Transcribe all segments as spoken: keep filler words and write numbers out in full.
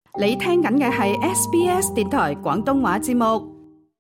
你聽緊嘅係 S B S 電台廣東話節目。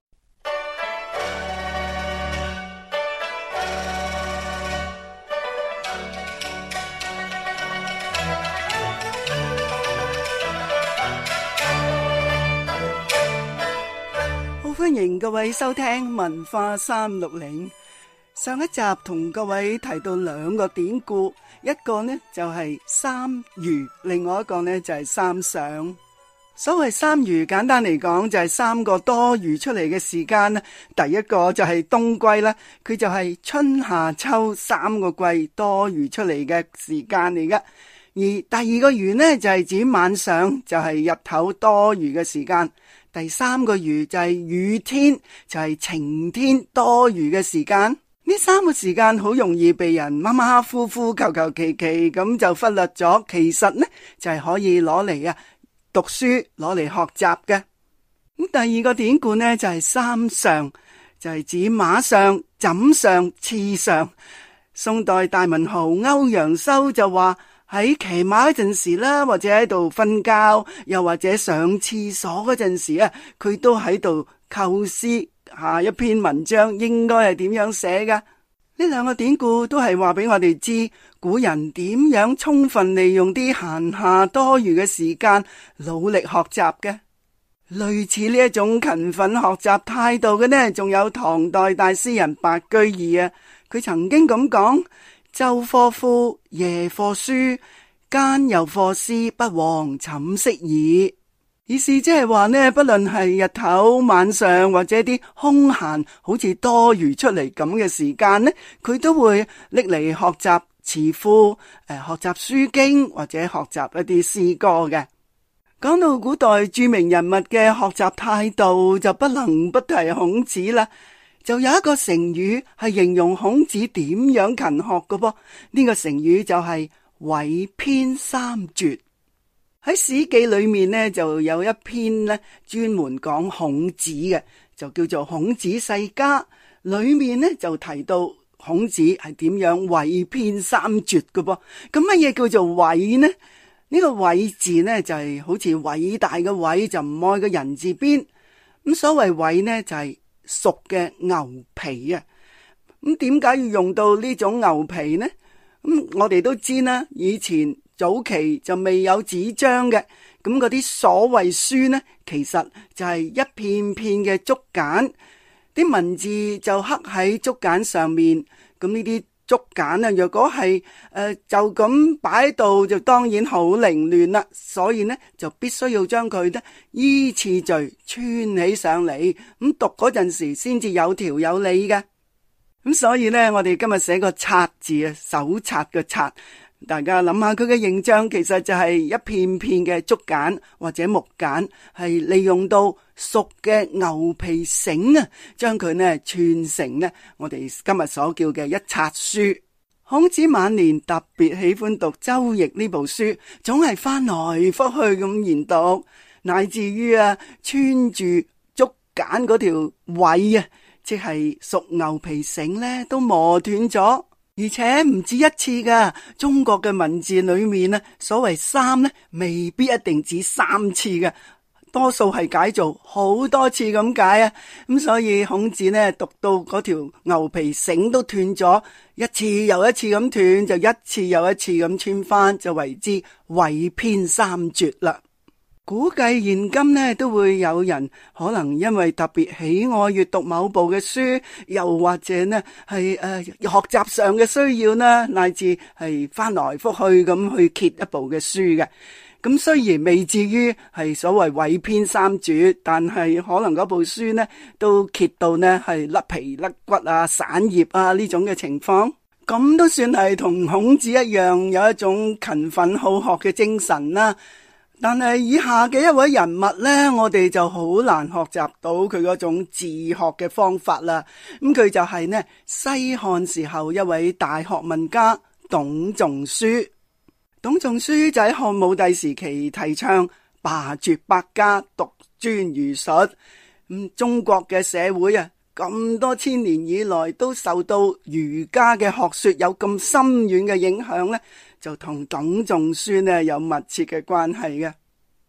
好歡迎各位收聽文化三六零。上一集同各位提到兩個典故，一個呢就係三餘，另外一個呢就係三上。所謂三餘，簡單嚟講就係三個多餘出嚟嘅時間啦。第一個就係冬季啦，佢就係春夏秋三個季多餘出嚟嘅時間嚟噶。而第二個餘呢就係指晚上，就係日頭多餘嘅時間。第三個餘就係雨天，就係晴天多餘嘅時間。呢三個時間好容易被人馬馬虎虎、求求其其咁就忽略咗，其實呢就係可以攞嚟啊讀書，攞嚟學習嘅。咁第二個典故呢就係三上，就係指馬上、枕上、廁上。宋代大文豪歐陽修就話，喺騎馬嗰陣時啦，或者喺度瞓覺，又或者上廁所嗰陣時啊，佢都喺度構思下一篇文章應該係點樣寫噶。呢兩個典故都係話俾我哋知，古人點樣充分利用啲閒暇多餘嘅時間，努力學習嘅。類似呢一種勤奮學習態度嘅呢，仲有唐代大詩人白居易啊。佢曾經咁講：晝課賦，夜課書，間有課思不忘寢息耳。意思即係話呢，不論係日頭、晚上或者啲空閒好似多餘出嚟咁嘅時間呢，佢都會拎嚟學習詞賦、誒學習書經或者學習一啲詩歌嘅。講到古代著名人物嘅學習態度，就不能不提孔子啦。就有一個成語係形容孔子點樣勤學嘅噃，呢個成語就係委篇三絕。喺《史記》裏面呢，就有一篇呢專門講孔子嘅，就叫做《孔子世家》。裏面呢就提到孔子係點樣委篇三絕嘅噃。咁乜嘢叫做委呢？呢個委字呢就係好似偉大嘅偉，就唔愛個人字邊。咁所謂委呢就係熟嘅牛皮啊。咁點解要用到呢種牛皮呢？咁我哋都知啦，以前早期就未有紙張嘅，咁嗰啲所謂書呢，其實就係一片片嘅竹簡，啲文字就刻喺竹簡上面。咁呢啲竹簡啊，若果係誒、呃、就咁擺喺度，就當然好凌亂啦。所以呢，就必須要將佢呢依次序串起上嚟，咁讀嗰陣時先至有條有理嘅。咁所以呢，我哋今日寫個冊字啊，手冊嘅冊。大家諗下佢嘅形象，其實就係一片片嘅竹簡或者木簡，係利用到熟嘅牛皮繩啊，將佢呢串成呢我哋今日所叫嘅一冊書。孔子晚年特別喜歡讀《周易》呢部書，總係翻來覆去咁研讀，乃至於啊穿住竹簡嗰條委啊，即係熟牛皮繩呢，都磨斷咗。而且唔止一次噶，中國嘅文字裏面呢，所謂三呢，未必一定指三次嘅，多數係解做好多次咁解啊。咁所以孔子呢，讀到嗰條牛皮繩都斷咗，一次又一次咁斷，就一次又一次咁穿翻，就為之委篇三絕啦。估計現今呢都會有人可能因為特別喜愛閱讀某部嘅書，又或者呢係誒、呃、學習上嘅需要呢，乃至係翻來覆去咁去揭一部嘅書嘅。咁雖然未至於係所謂委篇三絕，但係可能嗰部書呢都揭到呢係甩皮甩骨啊、散頁啊呢種嘅情況。咁都算係同孔子一樣有一種勤奮好學嘅精神啦。但係以下嘅一位人物呢，我哋就好難學習到佢嗰種自學嘅方法啦。咁佢就係呢西漢時候一位大學問家董仲舒。董仲舒就喺漢武帝時期提倡罷黜百家，獨尊儒術。咁中國嘅社會啊，咁多千年以來都受到儒家嘅學說有咁深遠嘅影響呢，就同董仲舒呢有密切嘅關係嘅。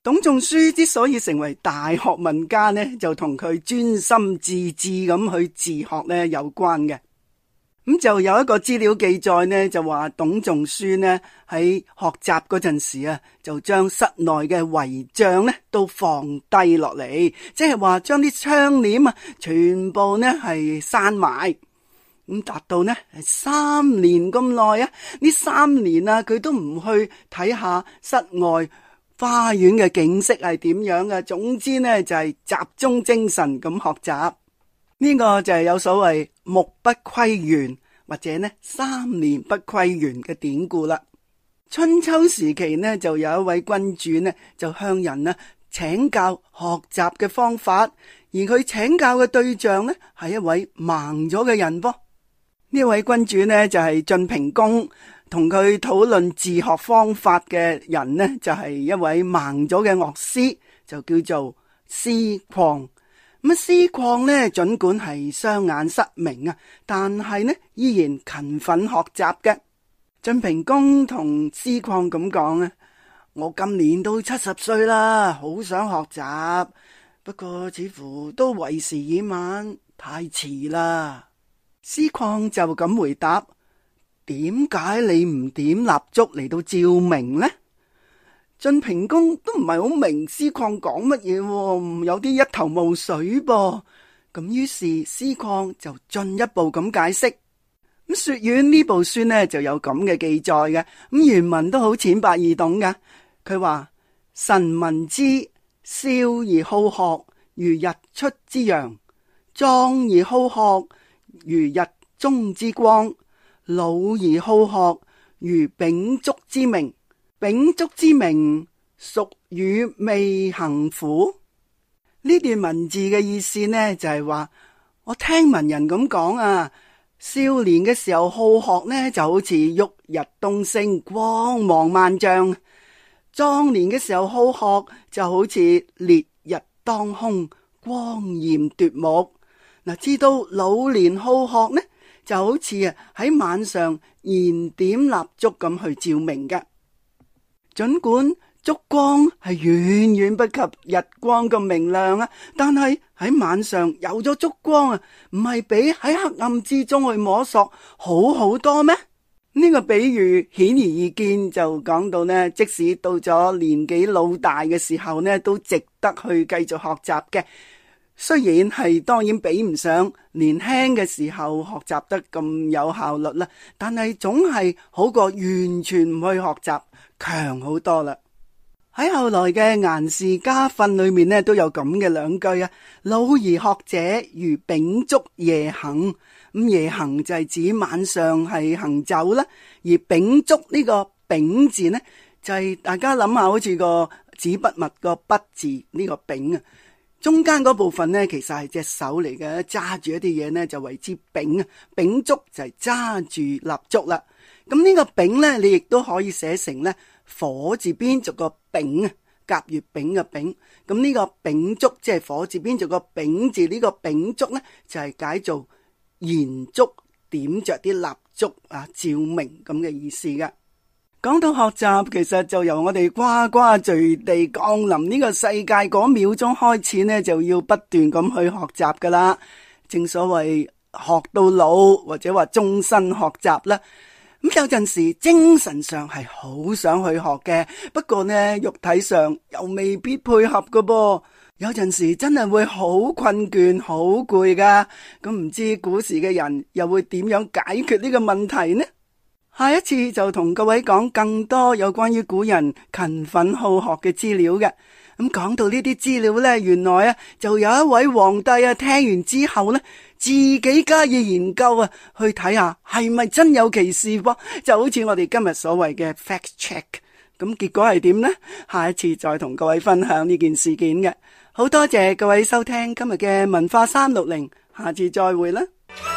董仲舒之所以成為大學問家呢，就同佢專心致志咁去自學呢有關嘅。咁就有一個資料記載呢，就話董仲舒呢喺學習嗰陣時啊，就將室內嘅圍帳呢都放低落嚟，即係話將啲窗簾啊全部呢係閂埋。咁達到呢三年咁耐啊，呢三年啊佢都唔去睇下室外花園嘅景色係點樣嘅。總之呢就係集中精神咁學習。呢個就係有所謂目不窺園或者呢三年不窺園嘅典故啦。春秋時期呢就有一位君主呢就向人呢請教學習嘅方法，而佢請教嘅對象呢係一位盲咗嘅人噃。呢位君主呢就係晉平公，同佢討論自學方法嘅人呢就係一位盲咗嘅樂師，就叫做司曠。咁司曠呢盡管係雙眼失明啊，但係呢依然勤奮學習嘅。晉平公同司曠咁講啊，我今年都七十歲啦，好想學習，不過似乎都為時已晚，太遲啦。司曠就咁回答：點解你唔點蠟燭嚟到照明呢？晉平公都唔係好明司曠講乜嘢，有啲一頭霧水噃。咁於是司曠就進一步咁解釋。咁說苑呢部書呢就有咁嘅記載嘅，咁原文都好淺白易懂噶。佢話：臣聞之，少而好學，如日出之陽；壯而好學，如日中之光；老而好學，如秉燭之明。秉燭之明，孰與未行乎？呢段文字嘅意思呢，就係話，我聽聞人咁講啊，少年嘅時候好學呢，就好似旭日東升，光芒萬丈；壯年嘅時候好學，就好似烈日當空，光艷奪目。嗱，知道老年好學呢，就好似啊喺晚上燃點蠟燭咁去照明嘅。盡管燭光係遠遠不及日光咁明亮啊，但係喺晚上有咗燭光啊，唔係比喺黑暗之中去摸索好好多咩？呢個比喻顯而易見，就講到呢，即使到咗年紀老大嘅時候呢，都值得去繼續學習嘅。雖然係當然比唔上年輕嘅時候學習得咁有效率啦，但係總係好過完全唔去學習，強好多啦。喺後來嘅顏氏家訓裏面呢，都有咁嘅兩句啊：老而學者如秉燭夜行。咁夜行就係指晚上係行走啦，而秉燭呢個秉字呢，就係、是、大家諗下好似個紙筆墨個筆字呢個秉啊。中間嗰部分呢，其實係隻手嚟嘅，揸住一啲嘢呢，就為之秉啊。秉燭就係揸住蠟燭啦。咁呢個秉呢，你亦都可以寫成呢火字邊做個丙啊，甲乙丙嘅丙。咁呢個秉燭即係火字邊做個丙字，呢個秉燭呢，就係解做燃燭，點着啲蠟燭啊，照明咁嘅意思嘅。講到學習，其實就由我哋呱呱墜地降臨呢個世界嗰秒鐘開始呢，就要不斷咁去學習噶啦。正所謂學到老，或者話終身學習啦。咁有陣時精神上係好想去學嘅，不過呢，肉體上又未必配合噶噃。有陣時真係會好困倦、好攰噶。咁唔知古時嘅人又會點樣解決呢個問題呢？下一次就同各位講更多有關於古人勤奮好學嘅資料嘅。咁講到呢啲資料呢，原來啊就有一位皇帝啊聽完之後呢，自己加以研究啊，去睇下係咪真有其事噃，就好似我哋今日所謂嘅 fact check。咁結果係點呢？下一次再同各位分享呢件事件嘅。好多謝各位收聽今日嘅文化三六零，下次再會啦。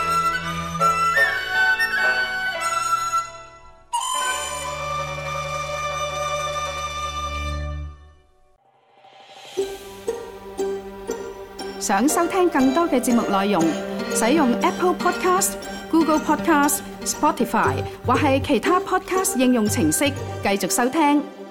想收聽更多嘅節目內容，使用 Apple Podcast、Google Podcast、Spotify 或係其他 Podcast 應用程式繼續收聽。